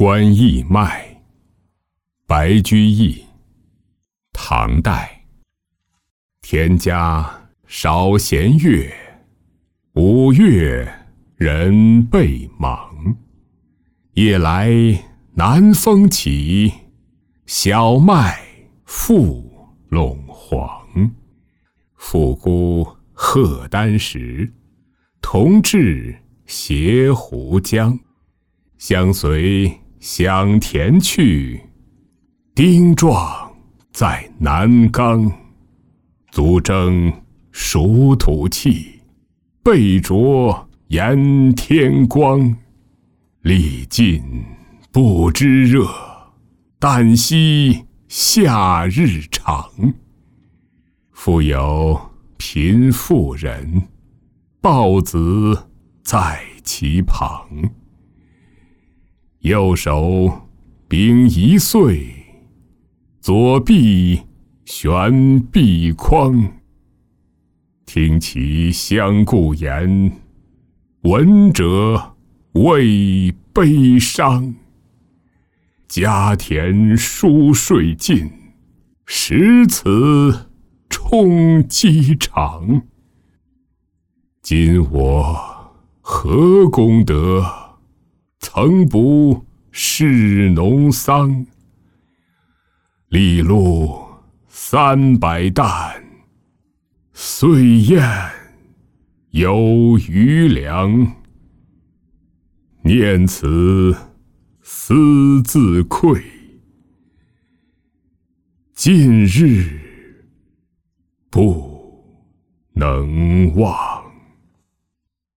关义脉，白居易，唐代。天家少闲月，五月人备忙。夜来南风起，小麦复陇黄。复姑贺丹石，同至斜湖江。相随享田去，丁壮在南冈。足争属土气，背着炎天光。历尽不知热，但惜夏日长。复有贫妇人，抱子在其旁。右手秉一岁，左臂悬臂筐。听其相顾言，闻者谓悲伤。家田疏税尽，食此充饥肠。今我何功德，曾不是农桑。粒露300担，岁晏有余粮。念此思自愧，近日不能忘。